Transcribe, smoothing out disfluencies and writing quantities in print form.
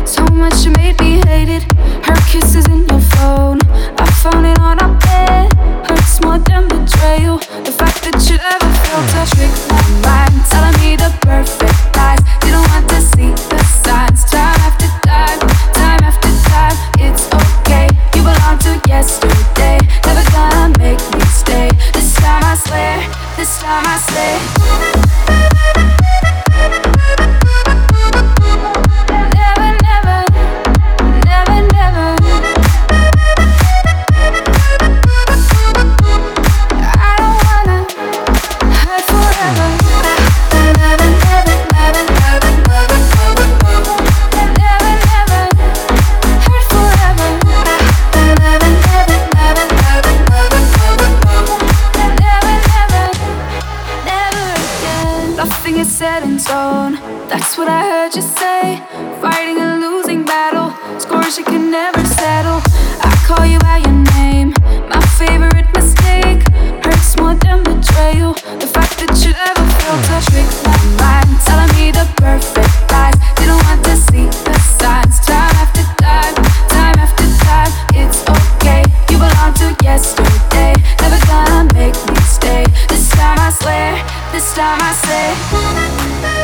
So much you made me hate it. Her kisses in your phone, I found it on our bed. Hurts more than betrayal. The fact that you ever felt to trick my mind, telling me the perfect lies. Didn't want to see the signs. Time after time, time after time. It's okay, you belong to yesterday. Never gonna make me stay. This time I swear, this time I say. Nothing is set in stone, that's what I heard you say. Fighting a losing battle, scores you can never settle. I call you by your name, my favorite mistake. Hurts more than betrayal. The fact that you ever felt to trick my mind, telling me the perfect lies. Didn't want to see the signs. Time after time, time after time. It's okay, you belong to yesterday. Never gonna make me stay. This time I swear, this time I say.